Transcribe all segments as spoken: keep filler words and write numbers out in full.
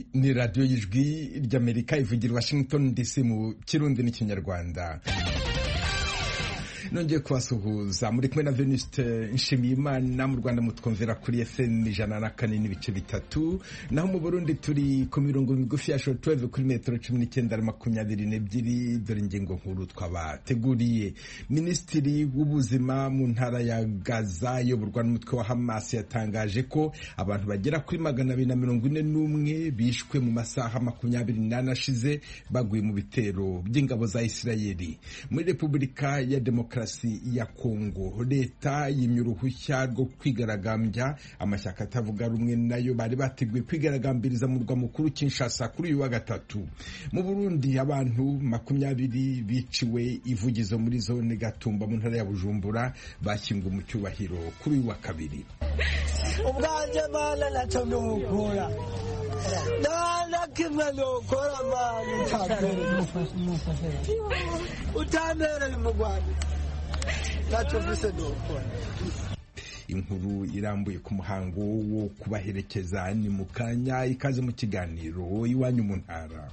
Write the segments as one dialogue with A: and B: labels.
A: ni radiyo y'ijwi ry'Amerika ivugira Washington D C mu Kirundi n'ikinyarwanda. Nongeye kubasuhuza muri kumwe na Venuste Nshimiyimana. Mu Rwanda mutwumvira kuri F M ijana na kane n'ibice bitatu, naho mu Burundi turi ku mirongo migufi ya shortwave kuri metero cumi n'icyenda na makumyabiri n'ebyiri. Dore ingingo nkuru twabateguriye. Minisitiri w'ubuzima mu ntara ya Gaza yoborwa n'umutwe wa Hamas yatangaje ko abantu bagera kuri magana abiri na mirongo ine n'umwe bishwe mu masaha makumyabiri n'ane ashize baguye mu bitero by'ingabo za Isirayeli. Muri Repubulika ya Demokarasi ya Kongo, leta yimye uruhushya rwo kwigaragambya. Amashyaka atavuga rumwe nayo bari bateguye kwigaragambiriza mu murwa mukuru Kinshasa kuri uyu wa gatatu. Mu Burundi abantu makumyabiri biciwe ivugizo muri zone Gatumba mu ntara ya Bujumbura bashyinguwe mu cyubahiro kuri uyu wa kabiri.
B: Ubwanje mana natonokora nana kimwe nokora mana utabere utabere mu Rwanda nacho vise nokora.
A: Inkuru irambuye ku muhango wo kubaherekeza ni mu kanya. Ikaze mu kiganiro Iwanyu mu Ntara.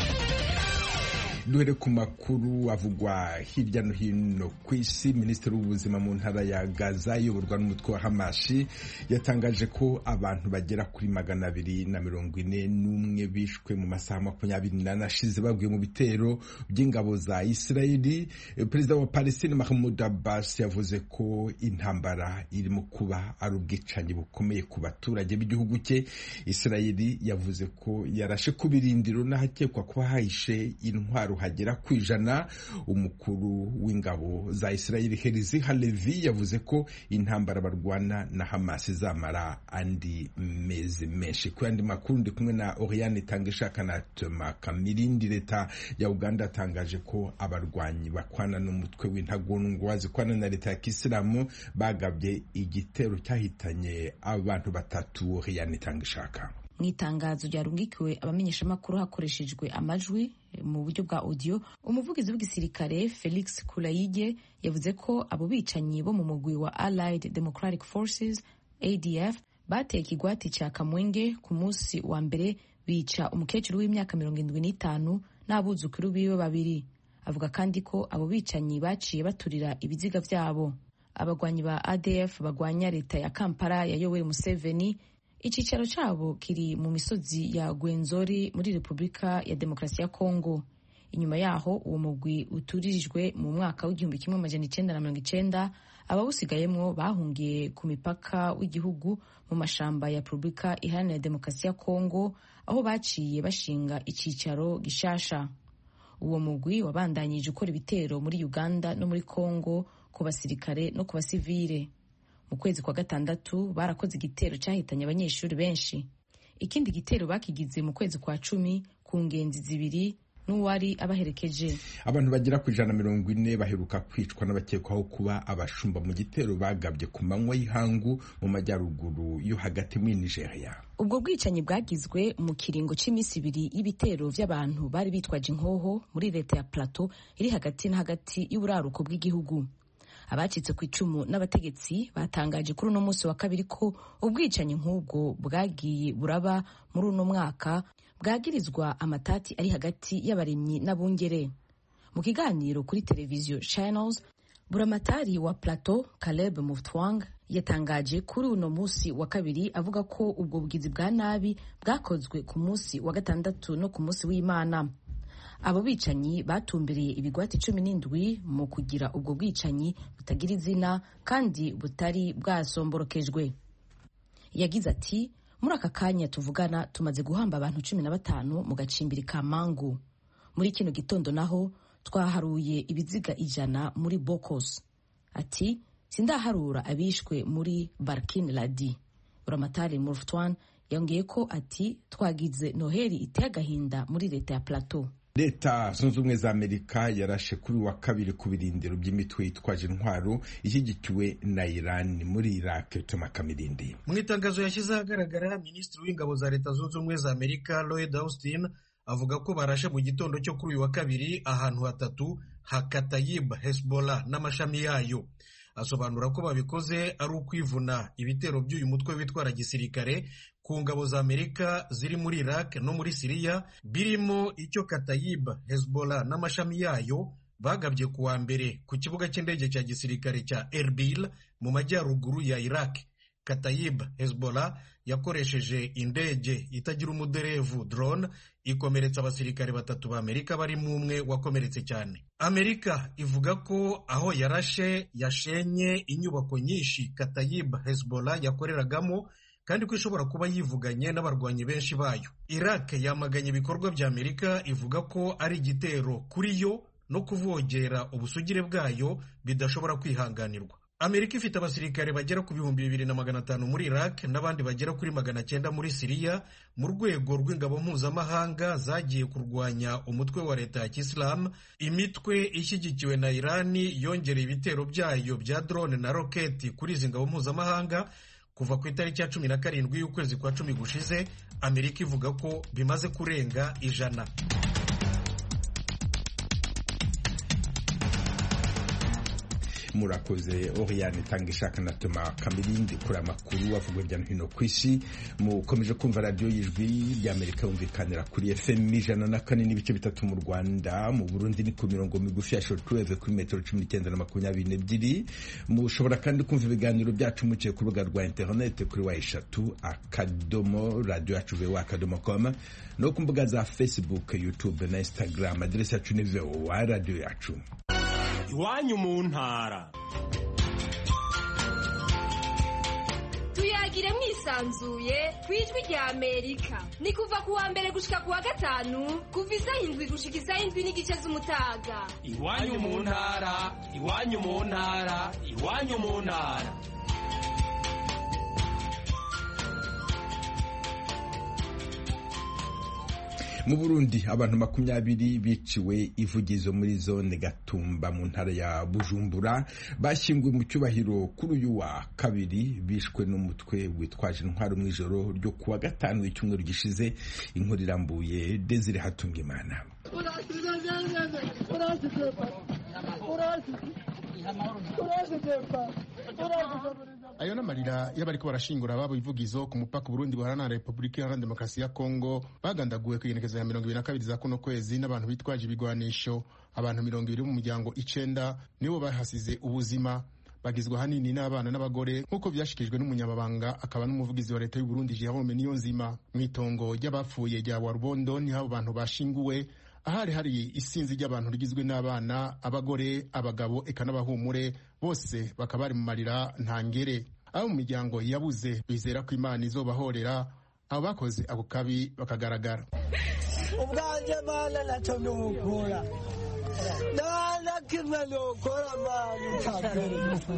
A: Duhere ku makuru avugwa hirya no hino ku isi. Minisitiri w'ubuzima mu ntara ya Gaza yoborwa n'umutwe wa Hamas yatangaje ko abantu bagera kuri magana abiri na mirongo ine n'umwe bishwe mu masaha makumyabiri n'ane ashize baguye mu bitero by'ingabo za Isirayeli. Perezida wa Palestine Mahmoud Abbas yavuze ko intambara irimo kuba ari ubwicanyi bukomeye ku baturage b'igihugu cye. Isirayeli yavuze ko yarashe ku birindiro n'ahakekwa kuba hahishe intwaro hagera ku ijana. Umukuru w'ingabo za Isirayeli Herzi Halevi yavuze ko intambara barwana na Hamas izamara andi mezi menshi. Ku yandi makuru ndi kumwe na Oriane Tangishaka na Toma Kamirindi. Leta ya Uganda atangaje ko abarwanyi bakwana n'umutwe w'intagondwa zikwana na leta ya Kisilamu bagabye igitero cyahitanye abantu batatu. Oriane Tangishaka.
C: Mu itangazo ryarungikiwe abamenyeshamakuru hakoreshejwe amajwi mu buryo bwa audio, umuvugizi w'igisirikare Felix Kulayige yavuze ko abo bicanyi bo mu mugwi wa Allied Democratic Forces A D F bateye ikigwati cya Kamwenge ku munsi wa mbere, bica umukecuru w'imyaka mirongo indwi n'itanu n'abuzukuru biwe babiri. Avuga kandi ko abo bicanyi baciye baturira ibiziga byabo. Abagwanyi ba A D F bagwanya leta ya Kampala ya Yoweri Museveni. Icicaro cyabo kiri mu misozi ya Gwenzori muri Repubulika ya Demokarasi ya Kongo. Inyuma yaho uwo mugwi uturirijwe mu mwaka w'igihumbi kimwe amajana icenda na mirongo icenda, abawusigayemwo bahungiye ku mipaka w'igihugu mu mashamba ya Repubulika Iharanira Demokarasi ya Kongo, aho baciye bashinga icicaro gishasha. Uwo mugwi wabandanyije ukora ibitero muri Uganda no muri Kongo ku basirikare no ku basivile. Mu kwezi kwa gatandatu barakoze igitero cyahitanye abanyeshuri benshi. Ikindi gitero bakigize mu kwezi kwa cumi ku ngenzi zibiri n'uwari abaherekeje.
A: Abantu bagera ku ijana na mirongo ine baheruka kwicwa n'abakekwaho kuba abashumba mu gitero bagabye ku manywa y'ihangu mu majyaruguru yo hagati muri Nigeria.
C: Ubwo bwicanyi bwagizwe mu kiringo cy'iminsi ibiri y'ibitero by'abantu bari bitwaje inkoho muri leta ya Plateau iri hagati na hagati y'uburaruko bw'igihugu. Abacitse ku icumu n'abategetsi batangaje kuri uno munsi wa kabiri ko ubwicanyi nk'ubwo bwagiye buraba muri uno mwaka bwagirizwa amatati ari hagati y'abaremyi n'abungere. Mu kiganiro kuri televiziyo Channels, buramatari wa Plateau Caleb Mutwang yatangaje kuri uno munsi wa kabiri avuga ko ubwo bugizi bwa nabi bwakozwe ku munsi wa gatandatu no ku munsi w'Imana. Abo bicanyi batumbereye ibigwati cumi n'indwi mu kugira ubwo bwicanyi butagira izina kandi butari bwasomborokejwe. Yagize ati, muri aka kanya tuvugana tumaze guhamba abantu cumi na batanu mu gacimbiri ka Mangu. Muri kino gitondo naho twaharuye ibiziga ijana muri Bokos. Ati, sindaharura abishwe muri Barkin Ladi. Buramatari Murftwan yongeye ko ati, twagize Noheli iteye agahinda muri leta ya Plateau.
A: Leta Zunze Ubumwe za Amerika yarashe kuri wa kabiri ku birindiro by'imitwe yitwaje intwaro ishyigikiwe na Iran muri Iraq. Toma Kamirindi.
D: Mu itangazo yashyize ahagaragara, Minisitiri w'Ingabo za Leta Zunze Ubumwe za Amerika Lloyd Austin avuga ko barashe mu gitondo cyo kuri uyu wa kabiri ahantu hatatu ha Katayib Hezbollah n'amashami yayo. Asobanura ko babikoze ari ukwivuna ibitero by'uyu mutwe witwara gisirikare ku ngabo za Amerika ziri muri Iraq no muri Siriya, birimo icyo Katayib, Hezbollah n'amashami yayo bagabye kuwa mbere ku kibuga cy'indege cya gisirikare cya Erbil mu majyaruguru ya Iraq. Katayib Hezbollah yakoresheje indege itagira umuderevu drone ikomeretsa abasirikare batatu ba Amerika barimo umwe wakomeretse cyane. Amerika ivuga ko aho yarashe yashenye inyubako nyinshi Katayib Hezbollah yakoreragamo kandi ko ishobora kuba yivuganye n'abarwanyi benshi bayo. Iraq yamaganye ibikorwa bya Amerika ivuga ko ari igitero kuri yo no kuvogera ubusugire bwayo bidashobora kwihanganirwa. Amerika ifite abasirikare bagera ku bihumbi bibiri na magana atanu muri Iraq n'abandi bagera kuri magana cyenda muri Siriya mu rwego rw'ingabo mpuzamahanga zagiye kurwanya umutwe wa leta ya Kisilamu. Imitwe ishyigikiwe na Irani yongereye ibitero byayo bya drone na roketi kuri izi ngabo mpuzamahanga kuva ku itariki ya cumi na karindwi y'ukwezi kwa cumi gushize. Amerika ivuga ko bimaze kurenga ijana.
A: Murakoze Oriane Tangishaka na Toma Kamirindi kuri amakuru avugwa hirya no hino ku isi. Mukomeje kumva radio y'ijwi ry'Amerika yumvikanira kuri F M ijana na kane n'ibice bitatu mu Rwanda, mu Burundi ni ku mirongo migufi ya shortwave kuri metero cumi n'icyenda na makumyabiri n'ebyiri. Mushobora kandi kumva ibiganiro byacu muciye ku rubuga rwa internet kuri wa eshatu akadomo radio yacu v o akadomo com no ku mbuga za Facebook, YouTube na Instagram. Adresse yacu ni v o a radio yacu.
E: Iwanyu mu ntara.
F: Tuyagire mwisanzuye kwijwi rya Amerika. Ni kuva kuwa mbere gushika kuwa gatanu kuva isaha indwi gushika isaha indwi n'igice z'umutaga.
E: Iwanyu mu ntara, iwanyu mu ntara, iwanyu mu ntara.
A: Mu Burundi abantu makumyabiri biciwe ivugizo muri zone Gatumba mu ntara ya Bujumbura bashyinguwe mu cyubahiro kuri uyu wa kabiri. Bishwe n'umutwe witwaje intwaro mu ijoro ryo kuwa gatanu w'icyumweru gishize. Inkuru irambuye Desire Hatungimana.
G: Ayo namarira y'abariko barashingura babo ivugizo ku mupaka Burundi buharana na Republika Iharanira Demokarasi ya Kongo bagandaguwe ku igenekerezo ya mirongo ibiri na kabiri za kuno kwezi n'abantu bitwaje ibigwanisho. Abantu mirongo ibiri mu muryango icenda nibo bahasize ubuzima, bagizwe hanini n'abana n'abagore nk'uko byashikijwe n'umunyamabanga akaba n'umuvugizi wa leta y'u Burundi Jerome Niyonzima. Mwitongo ry'abapfuye rya Warubondo ni abo bantu bashinguwe ahari hari isinzi ry'abantu rigizwe n'abana, abagore, abagabo eka n'abahumure, bose bakaba bari mu marira ntangere. Abo mu miryango yabuze bizera ko Imana izobahorera abo bakoze abo kabi bakagaragara.
B: Ubwanje Mana naco nukora nana kimwe nukora Mana utambere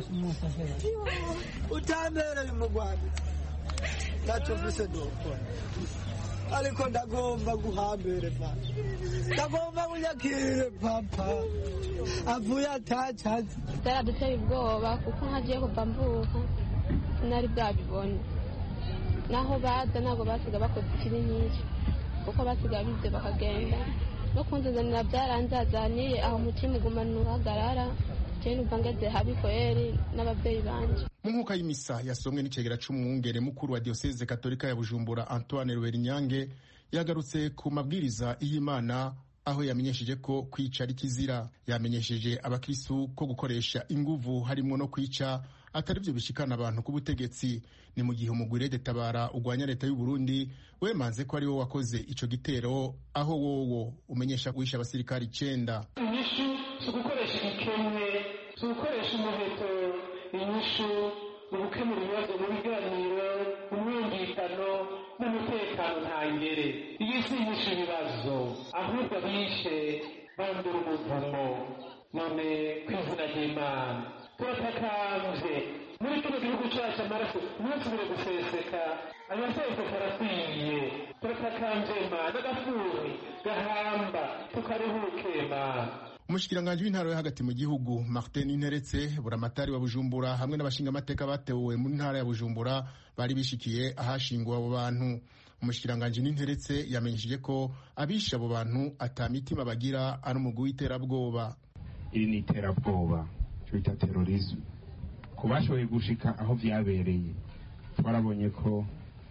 B: utambere mu Rwanda naco vise nukora ariko ndagomba guhambere Papa, ndagomba kunyakire Papa avuye atacaze.
H: Yaraduteye ubwoba kuko ntagiye kuva mvuka sinari bwabibone, naho baza ntabwo basiga bakoze ikiri nyinshi kuko basiga bize bakagenda no kunzanira byaranzazaniye aho umutima ugumana uhagarara cyane numva ngeze habi kweri n'ababyeyi banje.
G: Mu nkuka y'imisa yasomwe n'icegera c'umwungere mukuru wa Diocese Katolika ya Bujumbura Antoine Ruberinyange yagarutse ku mabwiriza y'Imana aho yamenyesheje ko kwica ari kizira. Yamenyesheje abakristu ko gukoresha inguvu harimo no kwica atari byo bishikana abantu ku butegetsi. Ni mu gihe umugwire de tabara ugwanya leta y'u Burundi wemanze ko ari wo wakoze ico gitero, aho wowo umenyesha guhisha abasirikari icenda.
I: Inyishu gukoresha ikemwe, gukoresha umuheto, inyishu gukemura ibibazo mu biganiro, umwumvikano n'umutekano ntangere. Iyi si inyishu ibibazo ahubwo bishe bandura umuvumo. None kw'izina ry'Imana turatakambye muri kino gihugu cyacu amaraso ntasubire guseseka, amaseseka arakwiye. Turatakambye Mana agafuri gahamba tukaruhuke Mana.
G: Umushikiranganje w'intara yo hagati mu gihugu Martin Interetse, buramatari wa Bujumbura hamwe n'abashingamateka batewe mu ntara ya Bujumbura bari bishikiye ahashingwa abo bantu. Umushikiranganje Interetse yamenyesheje ko abisha abo bantu atamitima bagira ari umugwi w'iterabwoba.
J: Iri ni iterabwoba cyo bita terrorisme. Kubashoboye gushika aho vyabereye twarabonye ko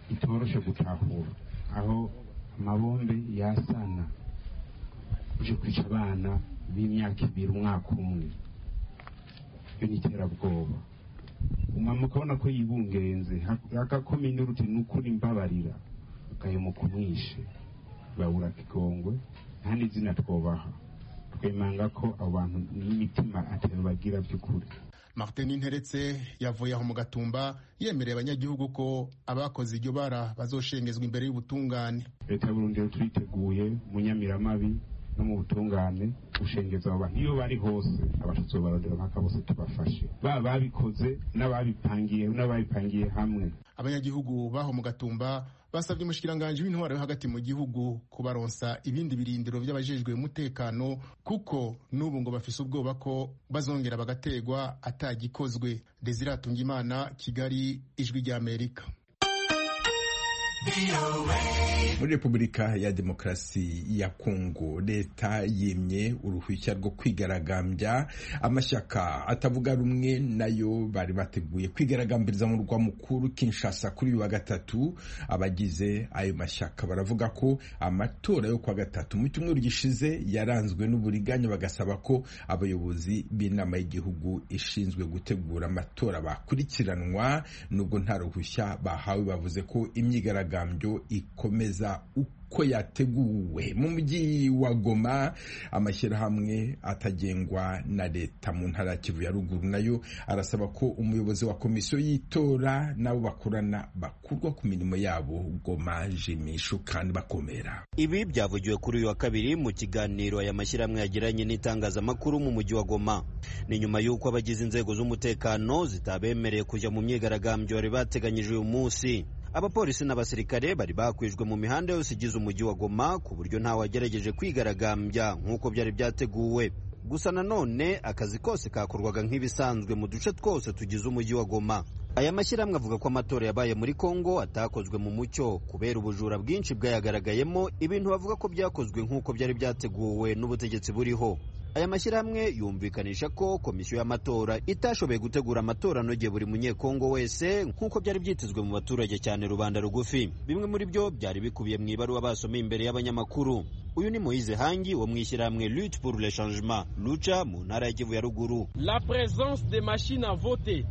J: itoroshe gutahura, aho amabombe yasana uje kwica abana b'imyaka ibiri umwaka umwe. Iyo ni iterabwoba. Umama ukabona ko yibungenze agakomine uruti n'ukuri mbabarira ukayo kumwishe babura kigongwe nta n'izina twobaha twemanga ko abantu n'imitima atari bagira by'ukuri.
G: Martin Nteretse yavuye aho mu Gatumba yemereye abanyagihugu ko abakoze iryo bara bazoshengezwa imbere y'ubutungane.
J: Leta y'u Burundi turiteguye mu Nyamiramabi no mu butungane gushengeza abo bantu iyo bari hose, abashitsi barondera mpaka bose tubafashe, baba babikoze n'ababipangiye n'ababipangiye hamwe.
G: Abanyagihugu baho mu Gatumba basabye umushikiranganje w'intwaro yo hagati mu gihugu kubaronsa ibindi birindiro by'abajejwe umutekano kuko n'ubu ngo bafise ubwoba ko bazongera bagategwa atagikozwe. Desire Atungimana, Kigali, Ijwi rya Amerika.
A: Muri Repubulika ya Demokarasi ya Kongo, leta yimye uruhushya rwo kwigaragambya. Amashyaka atavuga rumwe nayo bari bateguye kwigaragambiriza mu rwa mukuru Kinshasa kuri uyu wa gatatu. Abagize ayo mashyaka baravuga ko amatora yo kwa gatatu mu cyumweru gishize yaranzwe n'uburiganya, bagasaba ko abayobozi b'inama y'igihugu ishinzwe gutegura amatora bakurikiranwa. Nubwo nta ruhushya bahawe, bavuze ko imyigaragambyo ikomeza uko yateguwe. Mu mujyi wa Goma, amashyirahamwe atagengwa na leta mu ntara ya Kivu ya ruguru nayo arasaba ko umuyobozi wa komisiyo y'itora nabo bakorana bakurwa ku mirimo yabo. Goma, Jimishu kandi bakomera.
K: Ibi byavugiwe kuri uyu wa kabiri mu kiganiro aya mashyirahamwe yagiranye n'itangazamakuru mu mujyi wa Goma. Ni nyuma y'uko abagize inzego z'umutekano zitabemereye kujya mu myigaragambyo bari bateganyije uyu munsi. Abapolisi n'abasirikare bari bakwijwe mu mihanda yose igize umujyi wa Goma ku buryo nta wagerageje kwigaragambya nk'uko byari byateguwe. Gusa nanone akazi kose kakorwaga nk'ibisanzwe mu duce twose tugize umujyi wa Goma. Aya mashyirahamwe avuga ko amatora yabaye muri Kongo atakozwe mu mucyo kubera ubujura bwinshi bwayagaragayemo, ibintu bavuga ko byakozwe nk'uko byari byateguwe n'ubutegetsi buriho. Aya mashyirahamwe yumvikanisha ko komisiyo y'amatora itashoboye gutegura amatora anogeye buri munyekongo wese nk'uko byari byitezwe mu baturage, cyane rubanda rugufi. Bimwe muri byo byari bikubiye mu ibaruwa basomeye imbere y'abanyamakuru. Uyu ni Moise Hangi wo mwishyirahamwe Lutte pour le Changement Lucha mu ntara ya Kivu ya ruguru.
E: La présence des machines à voter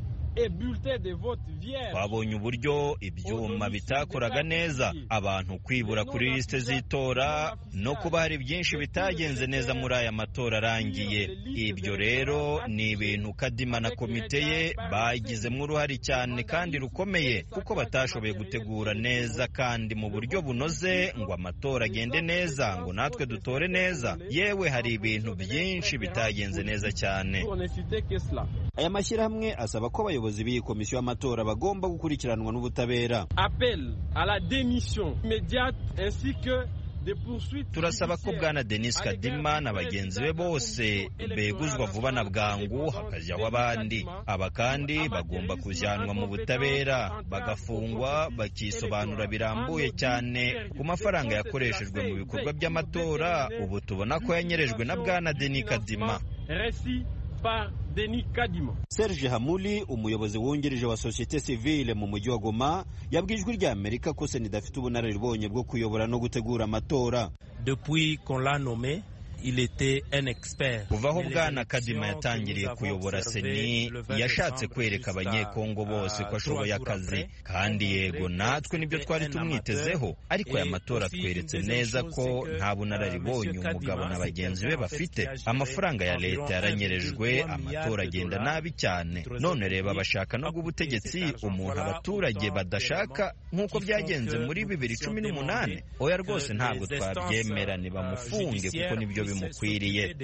L: Babonye uburyo ibyuma bitakoraga neza, abantu kwibura kuri liste z'itora, no kuba hari byinshi bitagenze neza muri aya matora arangiye. Ibyo rero ni ibintu Kadima na komite ye bagizemo uruhare cyane kandi rukomeye, kuko batashoboye gutegura neza kandi mu buryo bunoze ngo amatora agende neza, ngo natwe dutore neza. Yewe hari ibintu byinshi bitagenze neza cyane.
K: Aya mashyirahamwe asaba ko abayobozi b'iyi komisiyo y'amatora bagomba gukurikiranwa n'ubutabera.
E: Appel à la démission immédiate ainsi que
L: Turasaba ko bwana Denis Kadima na bagenzi be bose beguzwa vuba na bwangu hakajyaho abandi. Aba kandi bagomba kujyanwa mu butabera, bagafungwa, bakisobanura birambuye cyane ku mafaranga yakoreshejwe mu bikorwa by'amatora. Ubu tubona ko yanyerejwe na bwana Denis Kadima.
K: Serge Hamuli, umuyobozi wungirije wa societe civile mu mujyi wa Goma, yabwiye Ijwi rya Amerika ko Sena idafite ubunararibonye bwo kuyobora no gutegura amatora.
M: Depuis qu'on l'a nommé, il était un expert.
L: Kuva aho bwana Kadima yatangiriye kuyobora Seni, yashatse kwereka abanyekongo bose ko ashoboye akazi, kandi yego natwe nibyo twari tumwitezeho. Ariko aya matora tweretse neza ko nta bunararibonye umugabo na bagenzi be bafite. Amafaranga ya leta yaranyerejwe, amatora agenda nabi cyane. None reba bashaka no gubutegetsi umuntu abaturage badashaka nk'uko byagenze muri bibiri cumi n'umunani. Oya rwose ntabwo twabyemera, nibamufunge kuko nibyo bimukwiriye.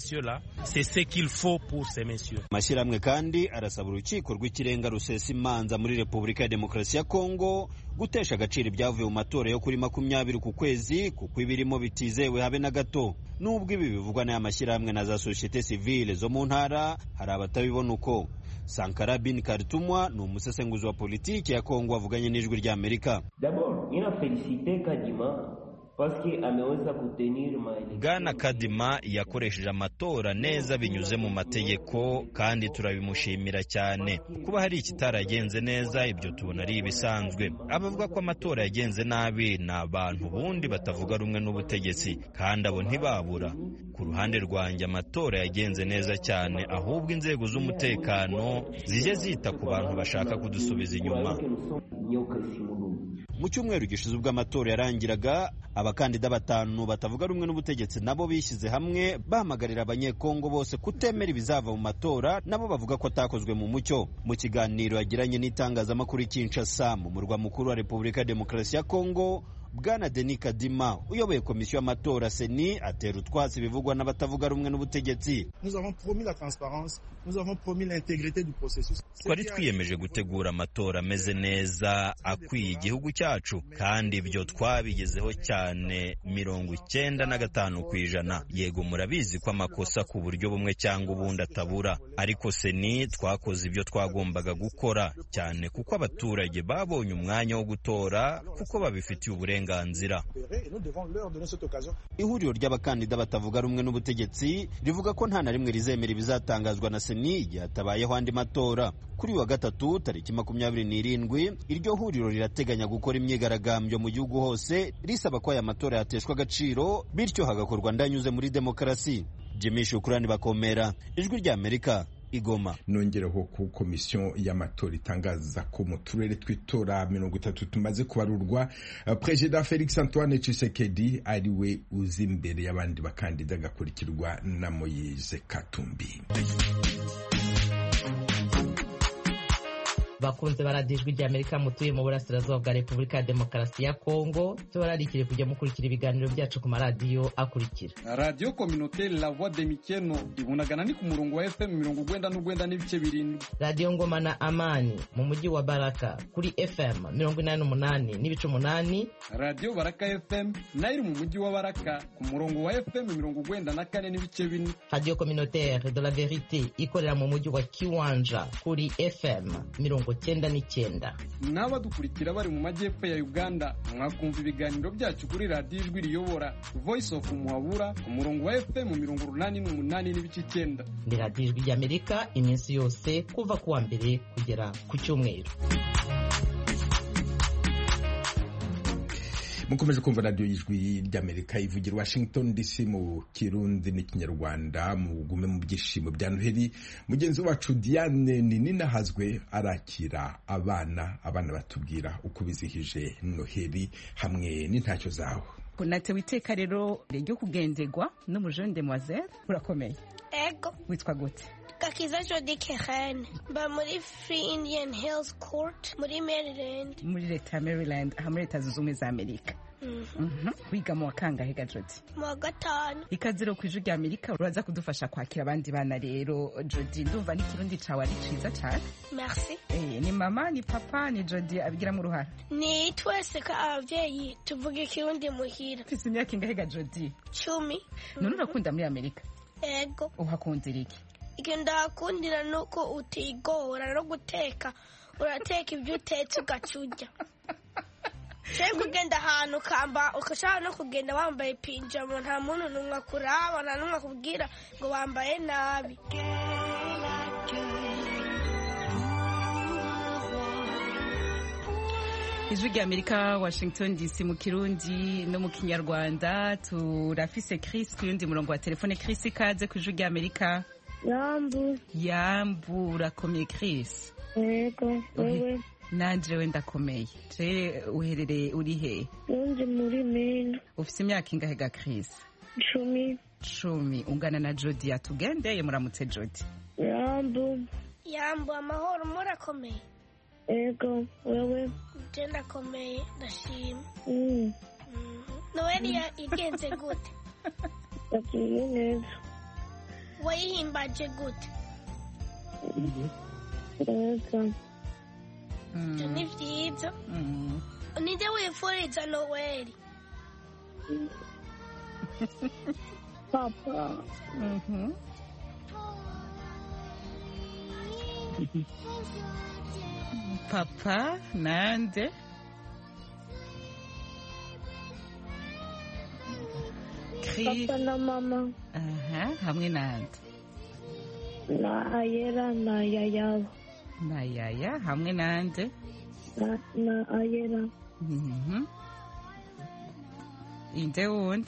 K: Amashyirahamwe kandi arasaba urukiko rw'ikirenga rusesa imanza muri Repubulika ya Demokarasi ya Kongo gutesha agaciro ibyavuye mu matora yo kuri makumyabiri ku kwezi, kuko ibirimo bitizewe habe na gato. Nubwo ibi bivugwa n'aya mashyirahamwe na za societe civile zo mu ntara, hari abatabibona uko. Sankara Bin Kartumwa ni umusesenguzi wa politiki ya Kongo avuganye n'Ijwi rya Amerika.
N: D'abord, il a félicité Kadima
L: Bwana Kadima yakoresheje amatora neza binyuze mu mategeko kandi turabimushimira cyane. Kuba hari ikitaragenze neza ibyo tubona ari ibisanzwe. Abavuga ko amatora yagenze nabi ni abantu bundi batavuga rumwe n'ubutegetsi kandi abo ntibabura. Ku ruhande rwanjye amatora yagenze neza cyane, ahubwo inzego z'umutekano zijye zita ku bantu bashaka kudusubiza inyuma. Mu cyumweru gishize ubwo amatora yarangiraga, abakandida batanu batavuga rumwe n'ubutegetsi nabo bishyize hamwe bahamagarira abanyekongo bose kutemera ibizava mu matora, nabo bavuga ko atakozwe mu mucyo. Mu kiganiro yagiranye n'itangazamakuru i Kinshasa mu murwa mukuru wa Repubulika ya Demokarasi ya Kongo, Bwana Denis Kadima uyoboye komisiyo y'amatora Seni atera utwatsi bivugwa n'abatavuga rumwe n'ubutegetsi. Twari twiyemeje gutegura amatora ameze neza akwiye igihugu cyacu, kandi ibyo twabigezeho cyane mirongo icyenda na gatanu ku ijana. Yego murabizi ko amakosa ku buryo bumwe cyangwa ubundi atabura, ariko Seni twakoze ibyo twagombaga gukora cyane kuko abaturage babonye umwanya wo gutora kuko babifitiye uburenganzira. Ihuriro ry'abakandida batavuga rumwe n'ubutegetsi rivuga ko nta na rimwe rizemera ibizatangazwa na Seni igihe hatabayeho andi matora. Kuri wa gatatu tariki makumyabiri n'irindwi iryo huriro rirateganya gukora imyigaragambyo mu gihugu hose risaba ko aya matora yateshwa agaciro, bityo hagakorwa ndanyuze muri demokarasi. Jimmy Shukrani Bakomera, Ijwi ry'Amerika, Igoma.
A: Nongereho ku komisiyo y'amatora itangaza ko mu turere tw'itora mirongo itatu tumaze kubarurwa, Perezida Felix Antoine Tshisekedi ari we uzi imbere y'abandi bakandida agakurikirwa na Moise Katumbi.
N: Bakunze baradijwe rya Amerika mutuye mu burasirazuba bwa Repubulika ya Demokarasi ya Kongo, tubararikire kujya mukurikira ibiganiro byacu ku maradiyo akurikira:
O: Radio Communautaire La Voix de Mikeno ibunagana ni ku murongo wa F M mirongo ugwenda n'ugwenda n'ibice birindwi.
N: Radio Ngoma na Amani mu mujyi wa Baraka kuri F M mirongo inani n'umunani n'ibice umunani.
O: Radio Baraka F M nayo iri mu mujyi wa Baraka ku murongo wa F M mirongo ugwenda na kane n'ibice bine.
N: Radio Communautaire de la Verite ikorera mu mujyi wa Kiwanja kuri F M mirongo cyenda n'icyenda.
O: N'abadukurikira bari mu majyepfo ya Uganda mwakumva ibiganiro byacu kuri Radio Ijwi Riyobora Voice of Muhabura ku murongo wa F M mirongo urunani n'umunani n'ibice icyenda.
N: Ni Radio Ijwi ry'Amerika iminsi yose kuva kuwa mbere kugera ku cyumweru.
A: Mukomeje kumva Radio Ijwi ry'Amerika ivugira Washington D C mu Kirundi n'Ikinyarwanda. Mu gume mu byishimo bya Noheli, mugenzi wacu Diane Nini Hazwe arakira abana abana batubwira uko bizihije Noheli hamwe n'intacyo zaho.
P: Natewe iteka rero ryo kugendegwa n'umujene demoiselle. Urakomeye?
Q: Ego.
P: Witwa gute?
Q: Kakiza Jody Kehen, ba muri Free Indian Hills Court muri Maryland.
P: Muri leta Maryland, aha muri leta zunze ubumwe za Amerika. Mhm. Wiga mu wakangahe ga Jody?
Q: Mu wa gatanu.
P: Ikaziro ku Ijwi ry'Amerika uraza kudufasha kwakira abandi bana rero. Jody, ndumva n'ikirundi cawe ari ciza cyane.
Q: Merci.
P: Eh, ni mama ni papa ni Jody abigiramo uruhara?
Q: Ni twese ka abavyeyi tuvuga ikirundi muhira.
P: Ufise imyaka ingahe ga Jody?
Q: Cumi.
P: None urakunda muri Amerika?
Q: Ego.
P: Uhakundira iki?
Q: Icyo ndakundira nuko utigora no guteka, urateka ibyo utetse ugacurya. Cyangwa kugenda ahantu kamba ukashaka no kugenda wambaye pinjama, nta muntu numwe akuraba, nta numwe akubwira ngo wambaye nabi.
P: Ijwi ry'Amerika, Washington D C mu Kirundi no mu Kinyarwanda. Turafise Chris ku yundi murongo wa telefone. Chris, ikaze ku Ijwi ry'Amerika.
R: Yambu.
P: Yambu, urakomeye Chris?
R: Yego, wewe?
P: Nanje we ndakomeye. Je uherereye uri he?
R: Nje muri Maine.
P: Ufise imyaka ingahe ga Chris?
R: Cumi.
P: Cumi. Ungana na Jody yatugendeye, muramutse Jody.
R: Yambu.
Q: Yambu, amahoro, murakomeye?
R: Ego, wewe?
Q: Je ndakomeye, ndashima.
R: Mm.
Q: Noheli igenze gute?
R: Yagiye neza.
Q: Wayihimbaje gute?
R: Neza.
Q: Ibyo ni byiza. Ninde wifuriza Noheli?
R: Papa.
P: Mhm. Papa nande? Chris
R: papa na mama
P: aha hamwe nande
R: na ayera na yaya
P: na yaya hamwe nande
R: na, na ayera
P: mhm inde wundi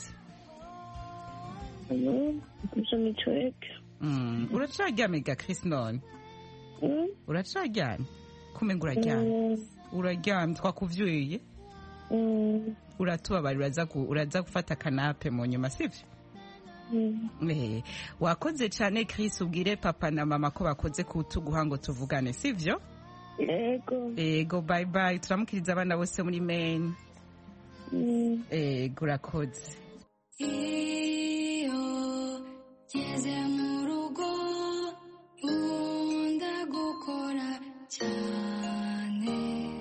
R: mm kusoma ichweke
P: mm uracaryamye ga Chris none
R: mm
P: uracaryamye kumenga uraryamye uraryamye twakuvyuye
R: mm
P: uratubabarira uraza uraza gufata kanape mu nyuma sivyo
R: mm
P: eh wakoze cyane Chris ubwire papa na mama ko bakoze kutuguha ngo tuvugane sivyo
R: yego
P: yego bye bye turamukiriza abana bose muri Maine
R: mm
P: yego urakoze
S: iyo ngeze mu rugo nkunda gukora cyane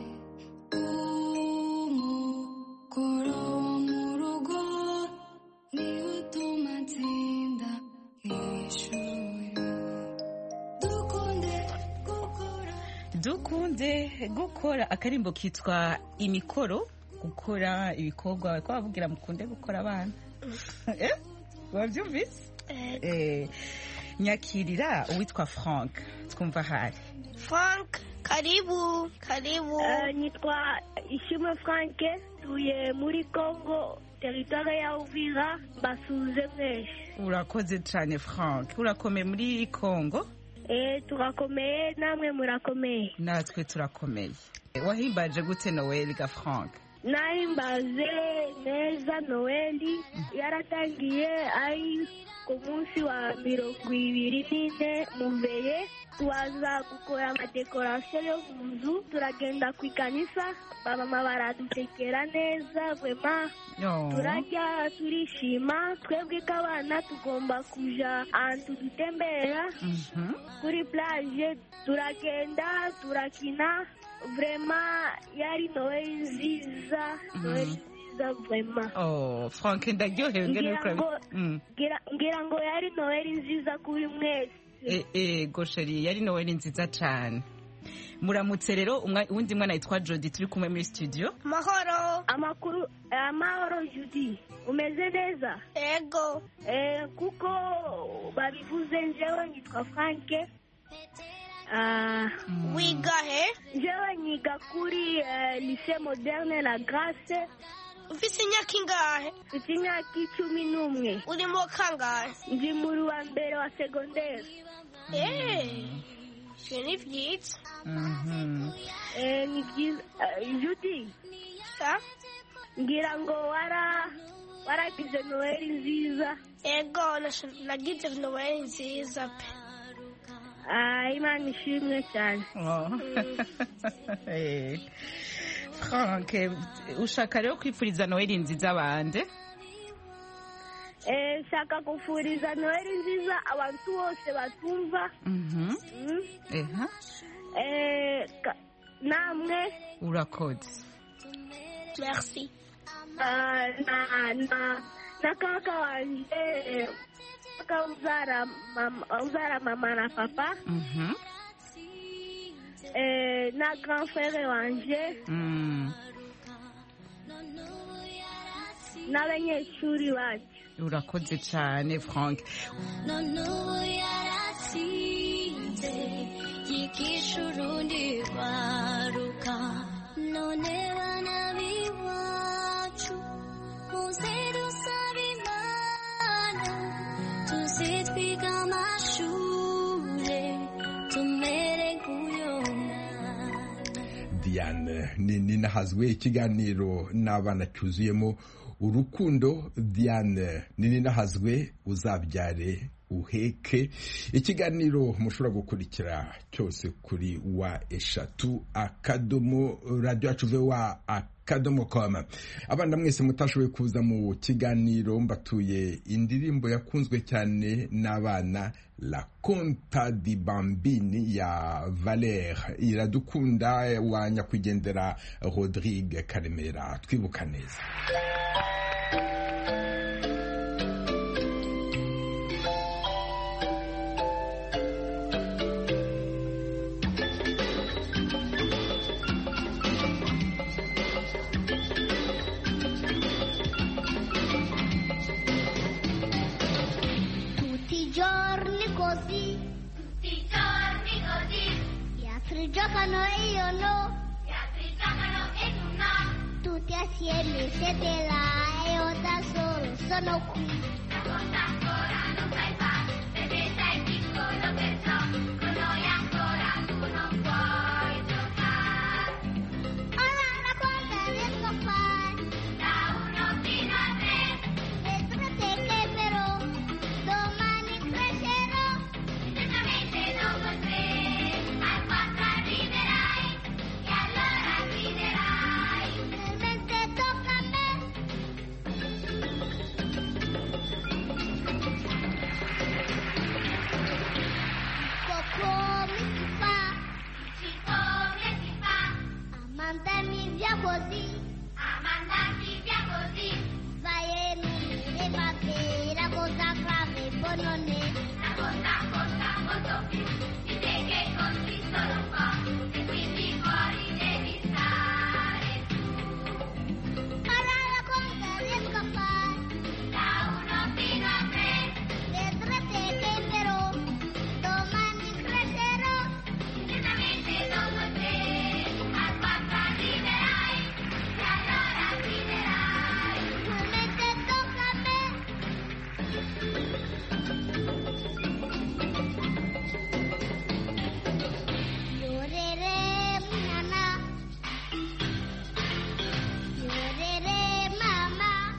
S: umukoro wo mu rugo niwo utuma nsinda mw'ishuri dukunde gukora
P: dukunde gukora akarimbo kitwa imikoro gukora ibikorwa ko bavugira mukunde gukora abana eh wabyumvise eh nyakirira uwitwa Frank twumva hari
Q: Frank karibu karibu
R: uh, nitwa Ishimwe Frank tuye muri Congo territoire ya Uvira basuze mwese
P: urakoze cyane Frank urakomeye muri Congo
R: eh turakomeye namwe murakomeye
P: natwe turakomeye wahimbaje gute Noel ga Frank
R: nahimbaze neza Noeli yaratangiye ari ku munsi wa mirongo ibiri n'ine muveye tuwaza gukora amadekorasiyo yo mu nzu turagenda ku ikanisa bamama baradutekera neza vema turarya turishima twebwe k'abana tugomba kuja ahantu dutembera kuri plage turagenda turakina vrema yari Noel nziza Noel nziza vrema
P: oh Frank ndaryohewe ngene
R: ukora ngira ngira ngo yari Noel nziza kuri mwese
P: eh eh gosheri yari Noel nziza cyane muramutse rero uwundi mwana yitwa Jody turi kumwe muri studio
Q: mahoro
R: amakuru amahoro Jody umeze neza
Q: ego
R: eh kuko babivuze njewe nitwa Frank ah
Q: mm. wiga he
R: njewe niga kuri uh, lycée moderne la Grace
Q: ufise imyaka ingahe
R: ufite imyaka icumi n'umwe
Q: uri mu kangahe
R: ndi muri wa mbere wa secondaire
Q: eh ni vyiza
R: eh ni vyiza Judy
Q: sa
R: ngira ngo wara waragize Noel nziza
Q: ego nagize Noel nziza pe
R: ah Imana ishimwe cyane
P: eh Frank ushaka rero kwifuriza Noel nziza bande
R: eh shaka kufuriza Noel nziza abantu bose batumva
P: mhm eh ha
R: eh namwe
P: urakoze
Q: merci
R: ah na na na kaka wanje kaka uzara mama uzara mama na papa
P: mhm
R: eh na grand frère wanje
P: mm
R: n'abanyeshuri bacu
P: urakoze cyane Frank
S: none yaratsinze yigisha urundi baruka none bana biwacu muze dusaba Imana tuze twiga amashure tumere nk'uyona
A: Diane ni nahazwe ikiganiro n'abana cyuzuyemo urukundo. Diane nini nahazwe uzabyare uheke. Ikiganiro mushobora gukurikira cyose kuri wa eshatu akadomo radio acuve wa akadomo com. Abana mwese mutashoboye kuza mu kiganiro mbatuye indirimbo yakunzwe cyane n'abana La Conta di Bambini ya Valère Iradukunda wa nyakwigendera Rodrigue Karemera. Twibuka neza.
S: altri giocano e io no. Gli altri giocano e tu no. Tutti assieme siete là e io da solo sono qui. Racconta ancora, non sai fare, perché sei piccolo, perciò con noi ancora tu non puoi giocare. Ora racconta, riesco a fare da uno fino a tre. Vedrete che però domani crescerò, certamente dopo tre al quattro arriverai e allora griderai. Finalmente tocca a me. Come si fa? Dici come si fa? A mandarmi via così. A mandarti via così. Vai e non mi va bene, la cosa grave poi non è. La cosa conta molto più di te che conti solo un po'. E quindi fuori devi stare tu. Ora la conta riesco a fare da uno fino a tre. Vedrete che però domani crescerò, certamente dopo te al quattro arriverai e allora griderai. Finalmente tocca a me. Lloreremo nana, lloreremo mamma,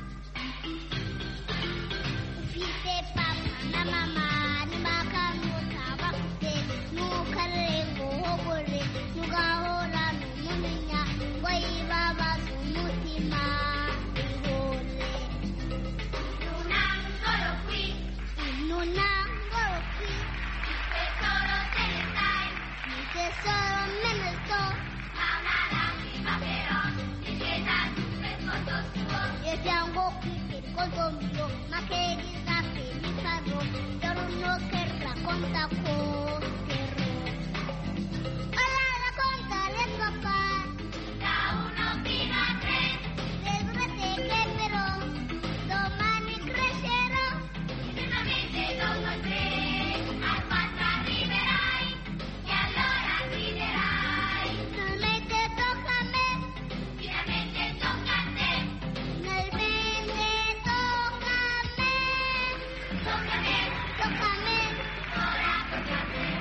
S: ufite papa na mama, ni makanuta bakute, nukarengo hogore, nugahora numunya, wai baba sumutima ihore. Non ancora qui, non ancora qui, il tesoro te ne sai, il tesoro me ne so, ma una lacrima però mi viene giù per conto suo. Io piango qui per conto mio, ma che disastri mi farò, giorno che racconta costerò. Ora racconta riesco a fare da uno fino a tre. Vedrete che però domani crescerò, certamente dopo tre al quattro arriverai e allora griderai. Finalmente tocca a me, finalmente tocca a te. Finalmente tocca a me, tocca a me, tocca a me, ora tocca a te.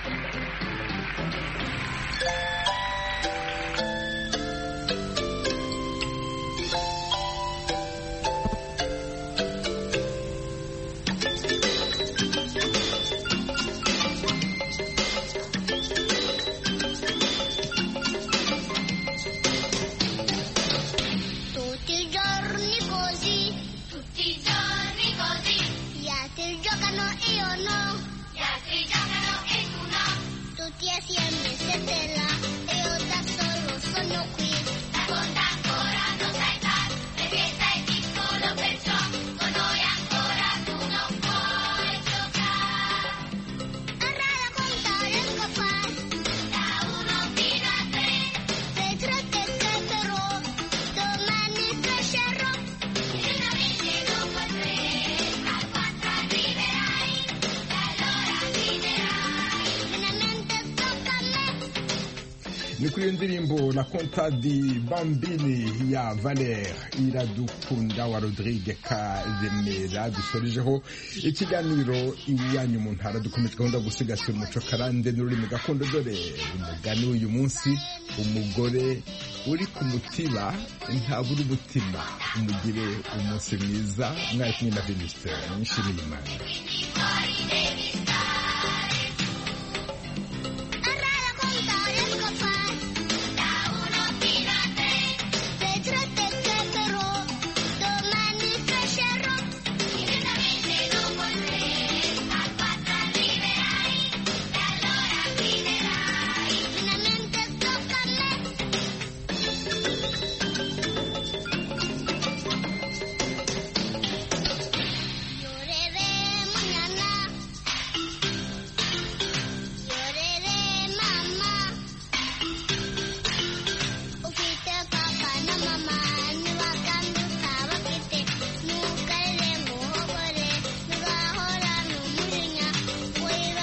S: Tutti i giorni così, tutti i giorni così, gli altri giocano e io no, gli altri giocano e tu no, tutti assieme siete là e io da solo sono qui. Racconta ancora, non sai fare, perché sei piccolo, perciò con noi ancora tu non puoi giocare. Ora racconta riesco a fare da uno fino a tre. Vedrete che però domani crescerò, certamente dopo tre al quattro arriverai e allora griderai. Finalmente tocca a me.
A: ni kuri iyo ndirimbo La Conta di Bambini ya Valer Iradukunda wa Rodrigue Karemera dusorejeho ikiganiro iwanyu mu ntara. Dukomeje gahunda gusigasira umuco karande n'ururimi gakondo. Dore umugani w'uyu munsi: umugore uri ku mutiba ntabura umutima. Umugire umunsi mwiza. Mwari kumwe na Venuste Nshimiyimana.